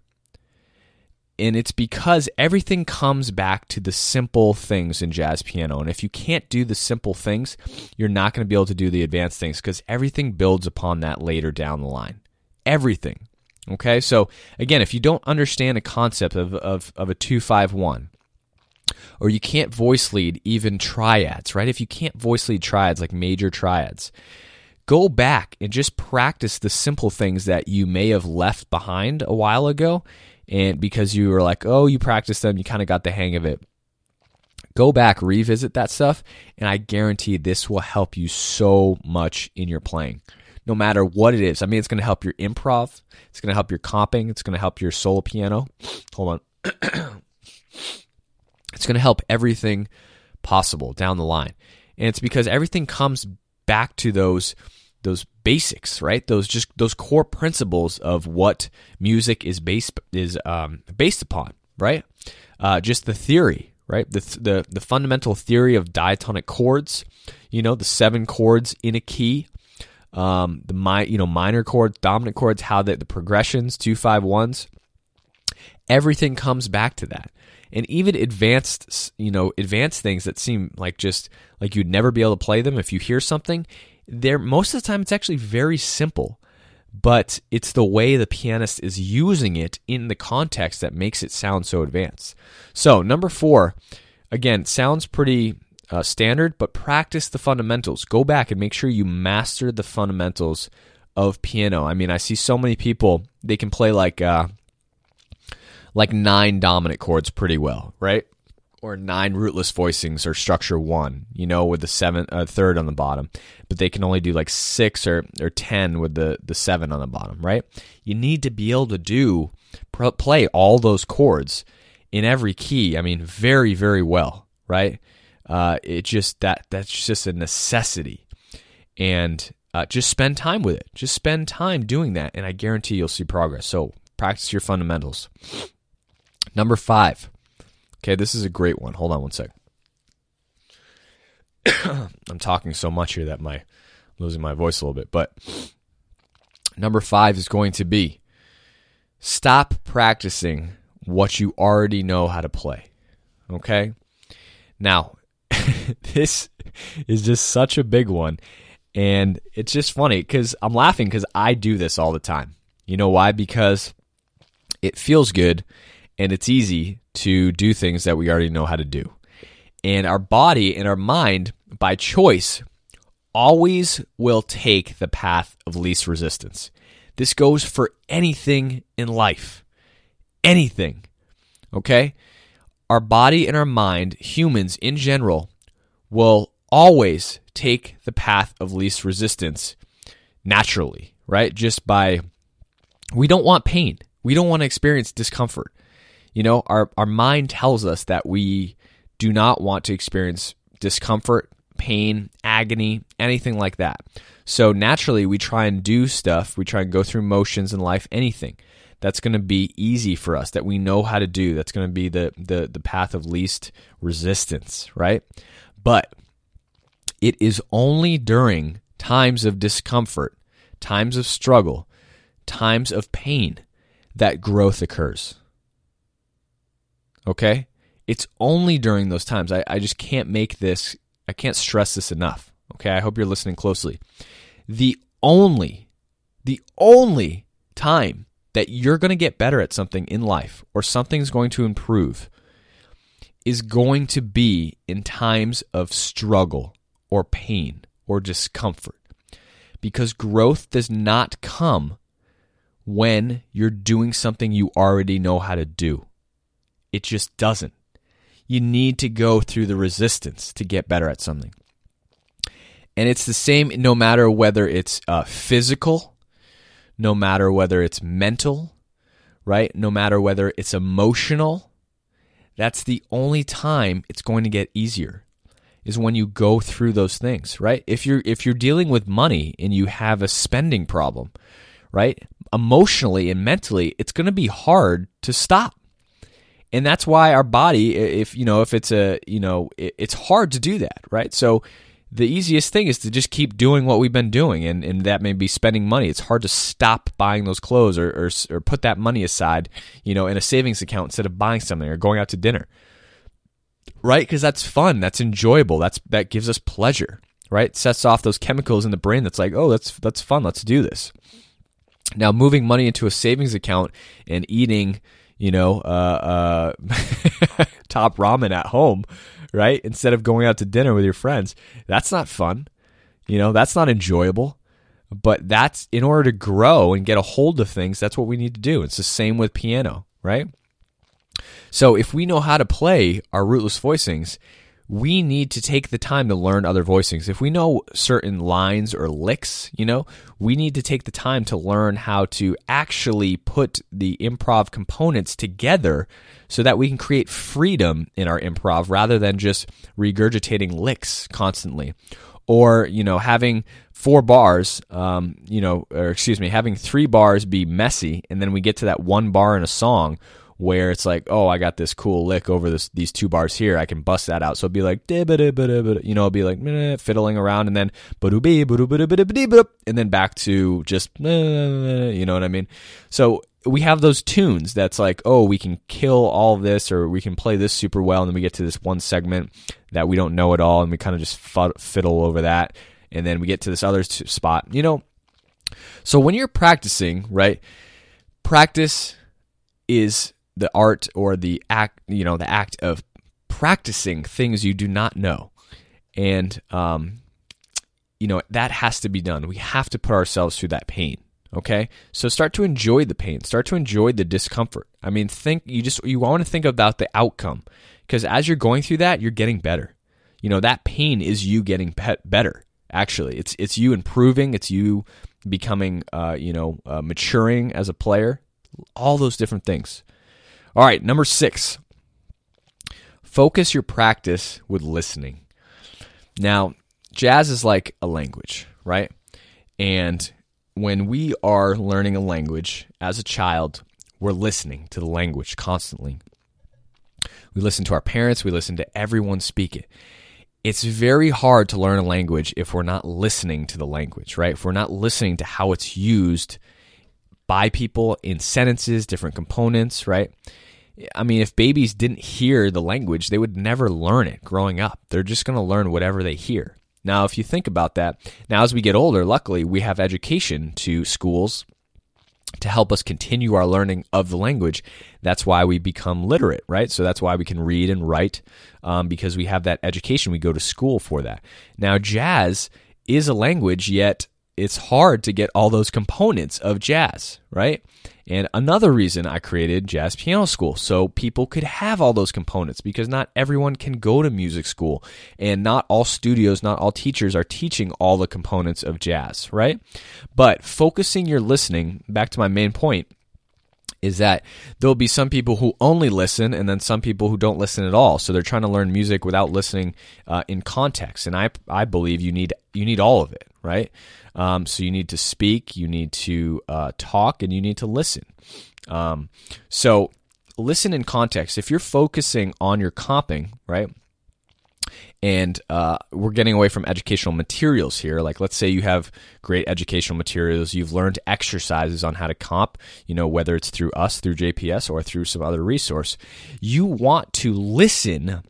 And it's because everything comes back to the simple things in jazz piano. And if you can't do the simple things, you're not going to be able to do the advanced things because everything builds upon that later down the line. Everything. Okay? So, again, if you don't understand a concept of, of, of a two five one, or you can't voice lead even triads, right? If you can't voice lead triads like major triads, go back and just practice the simple things that you may have left behind a while ago. And because you were like, oh, you practiced them, you kind of got the hang of it. Go back, revisit that stuff, and I guarantee this will help you so much in your playing, no matter what it is. I mean, it's going to help your improv. It's going to help your comping. It's going to help your solo piano. Hold on. It's going to help everything possible down the line. And it's because everything comes back to those those basics, right? Those just those core principles of what music is based is um, based upon, right? Uh, just the theory, right? The the the fundamental theory of diatonic chords, you know, the seven chords in a key, um, the mi- you know minor chords, dominant chords, how the, the progressions, two, five, ones, everything comes back to that. And even advanced, you know, advanced things that seem like just like you'd never be able to play them if you hear something, there most of the time it's actually very simple, but it's the way the pianist is using it in the context that makes it sound so advanced. So number four, again, sounds pretty uh, standard, but practice the fundamentals. Go back and make sure you master the fundamentals of piano. I mean, I see so many people, they can play like uh, like nine dominant chords pretty well, right? Or nine rootless voicings or structure one, you know, with the seven, uh, third on the bottom, but they can only do like six or, or ten with the, the seven on the bottom, right? You need to be able to do, play all those chords in every key. I mean, very, very well, right? Uh, it just, that, that's just a necessity. And uh, just spend time with it. Just spend time doing that, and I guarantee you'll see progress. So practice your fundamentals. Number five. Okay, this is a great one. Hold on one sec. I'm talking so much here that my, I'm losing my voice a little bit. But number five is going to be stop practicing what you already know how to play. Okay? Now, this is just such a big one. And it's just funny because I'm laughing because I do this all the time. You know why? Because it feels good and it's easy to do things that we already know how to do. And our body and our mind, by choice, always will take the path of least resistance. This goes for anything in life. Anything. Okay? Our body and our mind, humans in general, will always take the path of least resistance naturally, right? Just by, we don't want pain. We don't want to experience discomfort. You know, our, our mind tells us that we do not want to experience discomfort, pain, agony, anything like that. So naturally, we try and do stuff. We try and go through motions in life, anything that's going to be easy for us, that we know how to do. That's going to be the, the, the path of least resistance, right? But it is only during times of discomfort, times of struggle, times of pain that growth occurs. Okay? It's only during those times. I, I just can't make this, I can't stress this enough. Okay? I hope you're listening closely. The only, the only time that you're going to get better at something in life or something's going to improve is going to be in times of struggle or pain or discomfort. Because growth does not come when you're doing something you already know how to do. It just doesn't. You need to go through the resistance to get better at something. And it's the same no matter whether it's uh, physical, no matter whether it's mental, right? No matter whether it's emotional. That's the only time it's going to get easier, is when you go through those things, right? If you're if you're dealing with money and you have a spending problem, right? Emotionally and mentally, it's going to be hard to stop. And that's why our body, if you know, if it's a, you know, it, it's hard to do that, right? So the easiest thing is to just keep doing what we've been doing, and, and that may be spending money. It's hard to stop buying those clothes or, or or put that money aside, you know, in a savings account instead of buying something or going out to dinner, right? Because that's fun, that's enjoyable, that's that gives us pleasure, right? It sets off those chemicals in the brain that's like, oh, that's that's fun, let's do this. Now, moving money into a savings account and eating, you know, uh, uh, top ramen at home, right? Instead of going out to dinner with your friends, that's not fun. You know, that's not enjoyable. But that's, in order to grow and get a hold of things, that's what we need to do. It's the same with piano, right? So if we know how to play our rootless voicings, we need to take the time to learn other voicings. If we know certain lines or licks, you know, we need to take the time to learn how to actually put the improv components together so that we can create freedom in our improv rather than just regurgitating licks constantly. Or, you know, having four bars, um, you know, or excuse me, having three bars be messy, and then we get to that one bar in a song where it's like, oh, I got this cool lick over this these two bars here, I can bust that out. So it'd be like, you know, it'd be like fiddling around, and then and then back to just, you know what I mean? So we have those tunes that's like, oh, we can kill all of this, or we can play this super well, and then we get to this one segment that we don't know at all, and we kind of just fiddle over that, and then we get to this other spot, you know? So when you're practicing, right, practice is the art or the act, you know, the act of practicing things you do not know. And, um, you know, that has to be done. We have to put ourselves through that pain. Okay. So start to enjoy the pain, start to enjoy the discomfort. I mean, think, you just, you want to think about the outcome, because as you're going through that, you're getting better. You know, that pain is you getting be- better. Actually, it's, it's you improving. It's you becoming, uh, you know, uh, maturing as a player, all those different things. All right, number six, focus your practice with listening. Now, jazz is like a language, right? And when we are learning a language as a child, we're listening to the language constantly. We listen to our parents, we listen to everyone speak it. It's very hard to learn a language if we're not listening to the language, right? If we're not listening to how it's used by people in sentences, different components, right? I mean, if babies didn't hear the language, they would never learn it growing up. They're just going to learn whatever they hear. Now, if you think about that, now as we get older, luckily, we have education to schools to help us continue our learning of the language. That's why we become literate, right? So that's why we can read and write, um, because we have that education. We go to school for that. Now, jazz is a language, yet it's hard to get all those components of jazz, right? And another reason I created Jazz Piano School, so people could have all those components, because not everyone can go to music school, and not all studios, not all teachers are teaching all the components of jazz, right? But focusing your listening, back to my main point, is that there'll be some people who only listen, and then some people who don't listen at all. So they're trying to learn music without listening uh, in context. And I I believe you need you need all of it, right? Um, so you need to speak, you need to uh, talk, and you need to listen. Um, so listen in context. If you're focusing on your comping, right? And uh, we're getting away from educational materials here. Like, let's say you have great educational materials. You've learned exercises on how to comp, you know, whether it's through us, through J P S, or through some other resource. You want to listen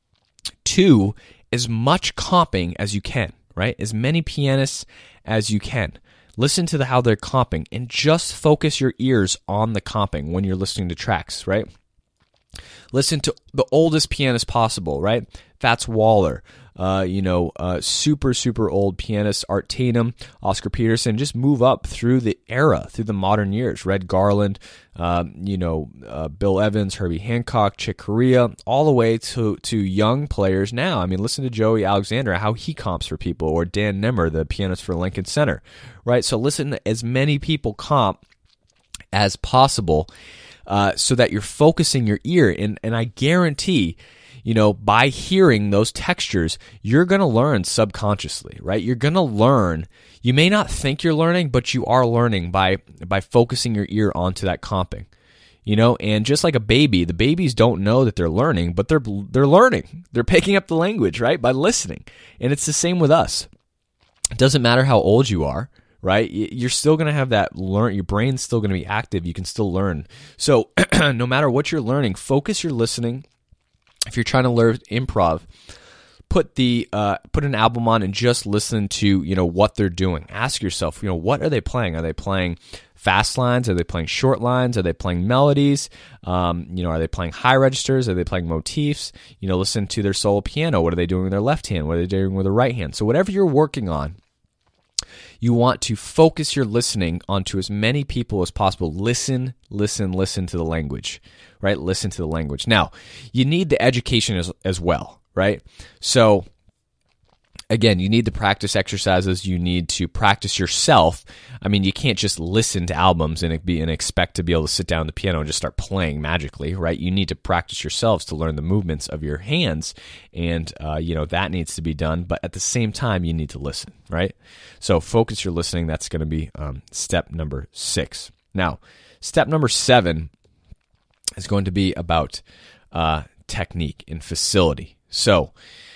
to as much comping as you can, right? As many pianists as you can. Listen to the, how they're comping, and just focus your ears on the comping when you're listening to tracks, right? Listen to the oldest pianist possible, right? Fats Waller, uh, you know, uh, super, super old pianists, Art Tatum, Oscar Peterson. Just move up through the era, through the modern years. Red Garland, um, you know, uh, Bill Evans, Herbie Hancock, Chick Corea, all the way to, to young players now. I mean, listen to Joey Alexander, how he comps for people, or Dan Nimmer, the pianist for Lincoln Center, right? So listen to as many people comp as possible, uh, so that you're focusing your ear. And, and I guarantee, you know, by hearing those textures, you're going to learn subconsciously, right? You're going to learn. You may not think you're learning, but you are learning by by focusing your ear onto that comping, you know. And just like a baby, the babies don't know that they're learning, but they're they're learning. They're picking up the language, right, by listening. And it's the same with us. It doesn't matter how old you are, right? You're still going to have that learn. Your brain's still going to be active. You can still learn. So no matter what you're learning, focus your listening. If you're trying to learn improv, put the uh, put an album on and just listen to, you know, what they're doing. Ask yourself, you know, what are they playing? Are they playing fast lines? Are they playing short lines? Are they playing melodies? Um, you know, are they playing high registers? Are they playing motifs? You know, listen to their solo piano. What are they doing with their left hand? What are they doing with their right hand? So whatever you're working on, you want to focus your listening onto as many people as possible. Listen, listen, listen to the language, right? Listen to the language. Now, you need the education as, as well, right? So again, you need to practice exercises. You need to practice yourself. I mean, you can't just listen to albums and be and expect to be able to sit down at the piano and just start playing magically, right? You need to practice yourselves to learn the movements of your hands, and uh, you know that needs to be done. But at the same time, you need to listen, right? So focus your listening. That's going to be um, step number six. Now, step number seven is going to be about uh, technique and facility. So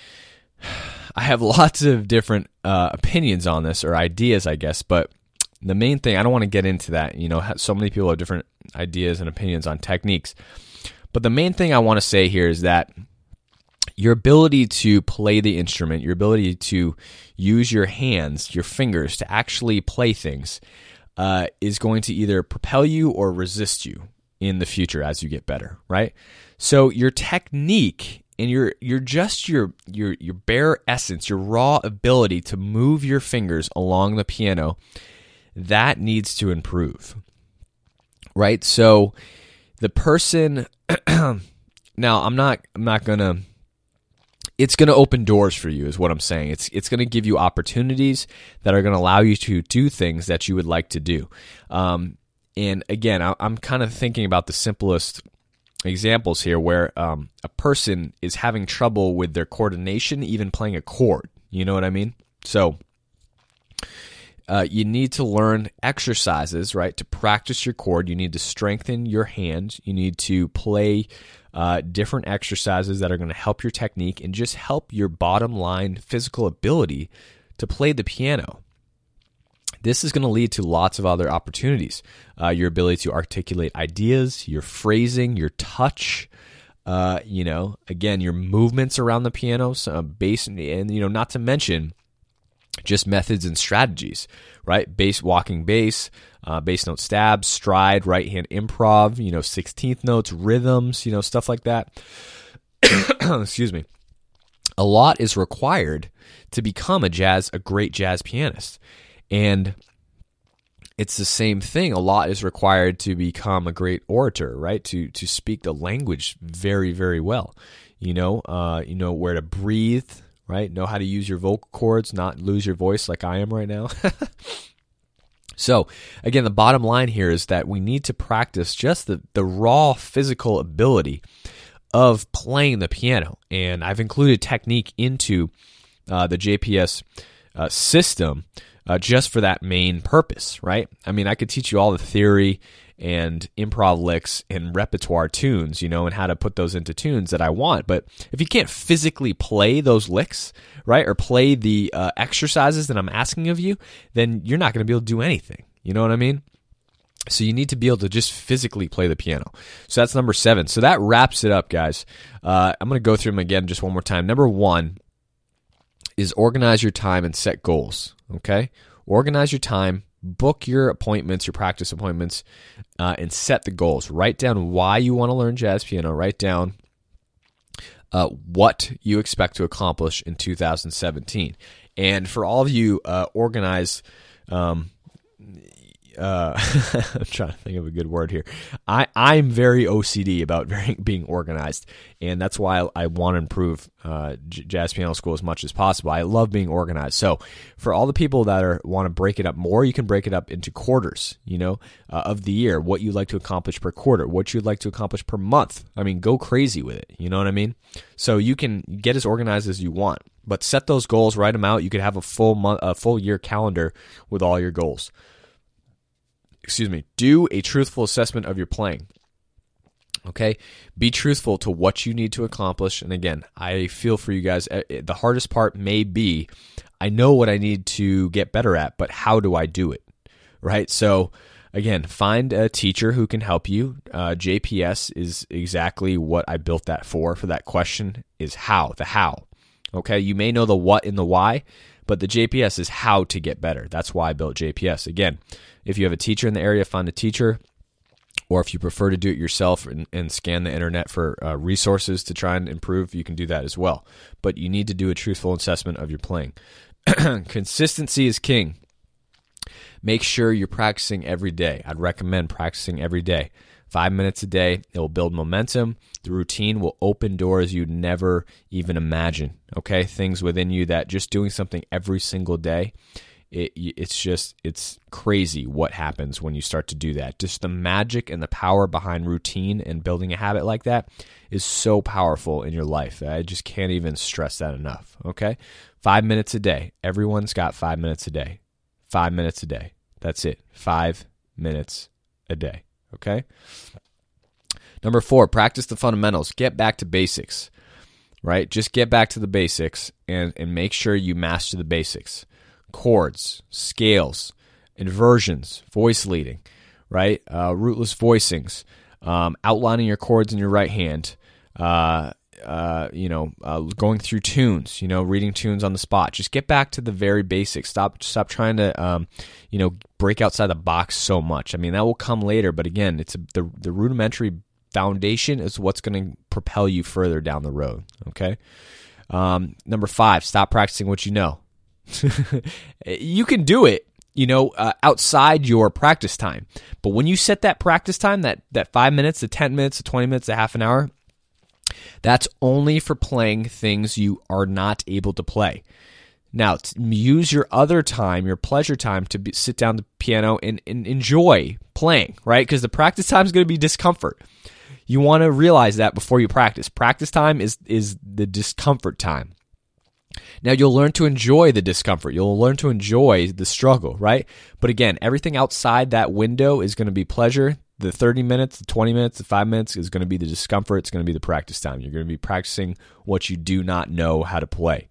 I have lots of different uh, opinions on this, or ideas, I guess, but the main thing, I don't want to get into that. You know, so many people have different ideas and opinions on techniques. But the main thing I want to say here is that your ability to play the instrument, your ability to use your hands, your fingers to actually play things uh, is going to either propel you or resist you in the future as you get better, right? So your technique and your your just your your your bare essence, your raw ability to move your fingers along the piano, that needs to improve, right? So the person now I'm not I'm not gonna it's gonna open doors for you is what I'm saying. It's it's gonna give you opportunities that are gonna allow you to do things that you would like to do. Um, and again, I, I'm kind of thinking about the simplest examples here where um, a person is having trouble with their coordination, even playing a chord. You know what I mean? So uh, you need to learn exercises, right, to practice your chord. You need to strengthen your hand. You need to play uh, different exercises that are going to help your technique and just help your bottom line physical ability to play the piano. This is going to lead to lots of other opportunities. Uh, your ability to articulate ideas, your phrasing, your touch, uh, you know, again, your movements around the piano, so bass, and, you know, not to mention just methods and strategies, right? Bass, walking bass, uh, bass note stabs, stride, right hand improv, you know, sixteenth notes, rhythms, you know, stuff like that. Excuse me. A lot is required to become a jazz, a great jazz pianist. And it's the same thing. A lot is required to become a great orator, right? To to speak the language very, very well. You know, uh, you know where to breathe, right? Know how to use your vocal cords, not lose your voice like I am right now. So, again, the bottom line here is that we need to practice just the, the raw physical ability of playing the piano. And I've included technique into uh, the J P S uh, system Uh, just for that main purpose, right? I mean, I could teach you all the theory and improv licks and repertoire tunes, you know, and how to put those into tunes that I want. But if you can't physically play those licks, right, or play the uh, exercises that I'm asking of you, then you're not going to be able to do anything. You know what I mean? So you need to be able to just physically play the piano. So that's number seven. So that wraps it up, guys. Uh, I'm going to go through them again just one more time. Number one is organize your time and set goals, okay? Organize your time, book your appointments, your practice appointments, uh, and set the goals. Write down why you want to learn jazz piano. Write down uh, what you expect to accomplish in two thousand seventeen. And for all of you uh, organized, um, uh, I'm trying to think of a good word here. I, I'm very O C D about very, being organized, and that's why I, I want to improve uh, J- Jazz Piano School as much as possible. I love being organized. So for all the people that are want to break it up more, you can break it up into quarters, you know, uh, of the year, what you'd like to accomplish per quarter, what you'd like to accomplish per month. I mean, go crazy with it. You know what I mean? So you can get as organized as you want, but set those goals, write them out. You could have a full month, a full year calendar with all your goals. Excuse me, do a truthful assessment of your playing. Okay? Be truthful to what you need to accomplish. And again, I feel for you guys, the hardest part may be, I know what I need to get better at, but how do I do it? Right? So, again, find a teacher who can help you. Uh, J P S is exactly what I built that for. For that question is how, the how. Okay? You may know the what and the why, but the J P S is how to get better. That's why I built J P S. Again, if you have a teacher in the area, find a teacher. Or if you prefer to do it yourself and, and scan the internet for uh, resources to try and improve, you can do that as well. But you need to do a truthful assessment of your playing. Consistency is king. Make sure you're practicing every day. I'd recommend practicing every day. Five minutes a day, it will build momentum. The routine will open doors you'd never even imagine, okay? Things within you that just doing something every single day, it, it's just, it's crazy what happens when you start to do that. Just the magic and the power behind routine and building a habit like that is so powerful in your life. I just can't even stress that enough, okay? Five minutes a day. Everyone's got five minutes a day. Five minutes a day. That's it. Five minutes a day, okay? Number four, practice the fundamentals. Get back to basics, right? Just get back to the basics and, and make sure you master the basics. Chords, scales, inversions, voice leading, right? Uh, rootless voicings, um, outlining your chords in your right hand, uh, uh, you know, uh, going through tunes, you know, reading tunes on the spot. Just get back to the very basics. Stop, stop trying to, um, you know, break outside the box so much. I mean, that will come later, but again, it's a, the the rudimentary foundation is what's going to propel you further down the road, okay? Um, number five, stop practicing what you know. You can do it, you know, uh, outside your practice time. But when you set that practice time, that, that five minutes, the ten minutes, the twenty minutes, the half an hour, that's only for playing things you are not able to play. Now, use your other time, your pleasure time, to be, sit down the piano and, and enjoy playing, right? Because the practice time is going to be discomfort. You want to realize that before you practice. Practice time is is the discomfort time. Now, you'll learn to enjoy the discomfort. You'll learn to enjoy the struggle, right? But again, everything outside that window is going to be pleasure. The thirty minutes, the twenty minutes, the five minutes is going to be the discomfort. It's going to be the practice time. You're going to be practicing what you do not know how to play.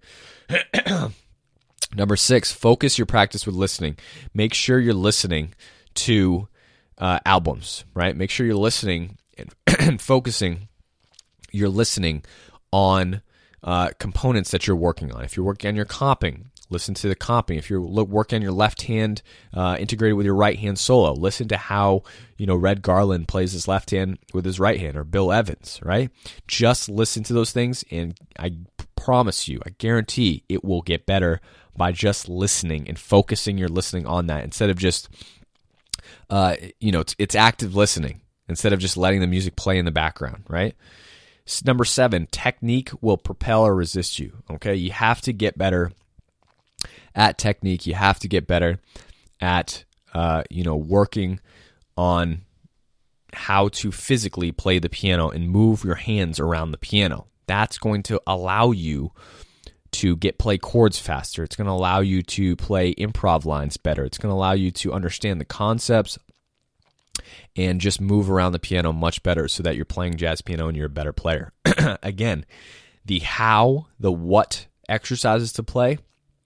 Number six, focus your practice with listening. Make sure you're listening to uh, albums, right? Make sure you're listening and, and focusing your listening on uh, components that you're working on. If you're working on your comping, listen to the comping. If you're working on your left hand uh, integrated with your right hand solo, listen to how, you know, Red Garland plays his left hand with his right hand, or Bill Evans, right? Just listen to those things, and I promise you, I guarantee it will get better by just listening and focusing your listening on that instead of just, uh, you know, it's, it's active listening instead of just letting the music play in the background, right? Number seven, technique will propel or resist you, okay? You have to get better at technique. You have to get better at, uh, you know, working on how to physically play the piano and move your hands around the piano. That's going to allow you to get play chords faster. It's going to allow you to play improv lines better. It's going to allow you to understand the concepts and just move around the piano much better so that you're playing jazz piano and you're a better player. Again, the how, the what exercises to play,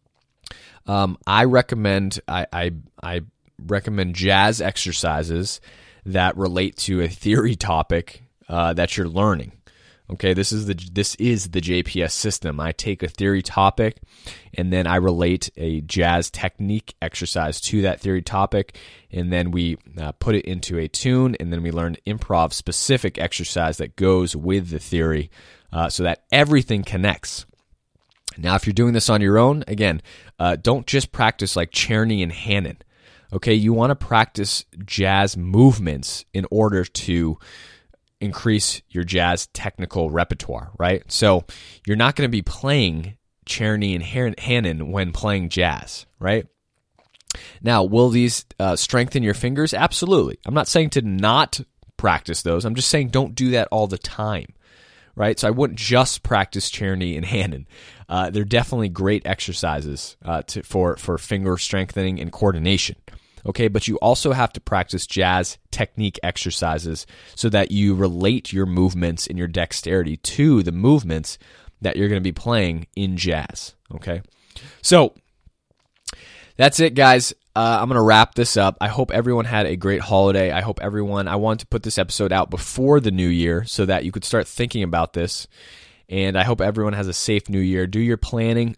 um, I recommend I, I I recommend jazz exercises that relate to a theory topic uh, that you're learning. Okay, this is the this is the J P S system. I take a theory topic, and then I relate a jazz technique exercise to that theory topic, and then we uh, put it into a tune, and then we learn improv specific exercise that goes with the theory, uh, so that everything connects. Now, if you're doing this on your own, again, uh, don't just practice like Czerny and Hannon. Okay, you want to practice jazz movements in order to increase your jazz technical repertoire, right? So you're not going to be playing Czerny and Hannon when playing jazz, right? Now, will these uh, strengthen your fingers? Absolutely. I'm not saying to not practice those. I'm just saying don't do that all the time, right? So I wouldn't just practice Czerny and Hannon. Uh, they're definitely great exercises uh, to, for, for finger strengthening and coordination. Okay, but you also have to practice jazz technique exercises so that you relate your movements and your dexterity to the movements that you're going to be playing in jazz. Okay, so that's it, guys. Uh, I'm going to wrap this up. I hope everyone had a great holiday. I hope everyone, I wanted to put this episode out before the new year so that you could start thinking about this. And I hope everyone has a safe new year. Do your planning.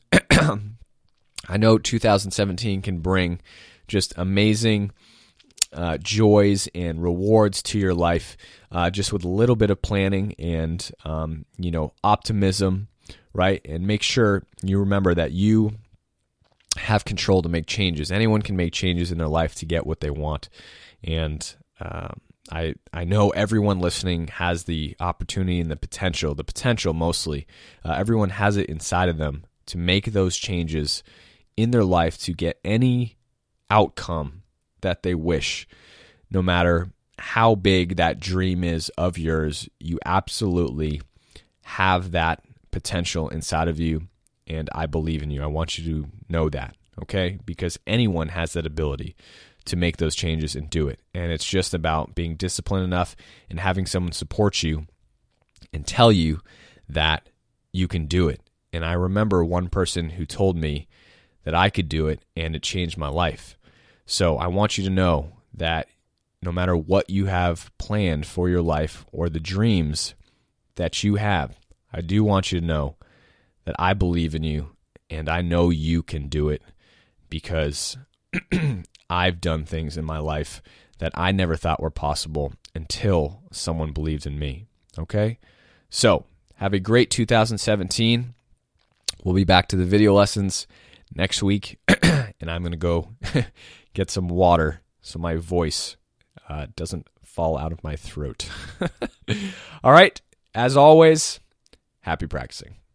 I know two thousand seventeen can bring just amazing uh, joys and rewards to your life, uh, just with a little bit of planning and um, you know, optimism, right? And make sure you remember that you have control to make changes. Anyone can make changes in their life to get what they want, and um, I, I know everyone listening has the opportunity and the potential, the potential mostly. Uh, everyone has it inside of them to make those changes in their life to get any outcome that they wish. No matter how big that dream is of yours, you absolutely have that potential inside of you, and I believe in you. I want you to know that, okay? Because anyone has that ability to make those changes and do it. And it's just about being disciplined enough and having someone support you and tell you that you can do it. And I remember one person who told me that I could do it, and it changed my life. So I want you to know that no matter what you have planned for your life or the dreams that you have, I do want you to know that I believe in you, and I know you can do it because I've done things in my life that I never thought were possible until someone believed in me, okay? So have a great two thousand seventeen. We'll be back to the video lessons next week, and I'm going to go get some water so my voice uh, doesn't fall out of my throat. All right, as always, happy practicing.